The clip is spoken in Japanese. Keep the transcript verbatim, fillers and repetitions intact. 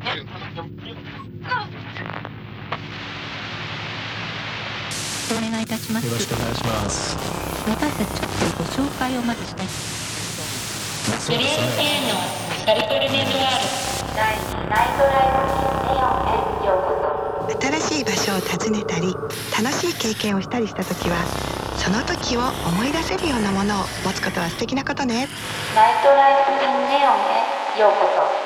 お願いいたします。 よろしくお願いします。 私たちちょっとご紹介をまずしたい。 そうですね。 カリフォルニアのある第二ナイトライブネオンへようこそ。 新しい場所を訪ねたり楽しい経験をしたりしたときはその時を思い出せるようなものを持つことは素敵なことね。 ナイトライブネオンへようこそ。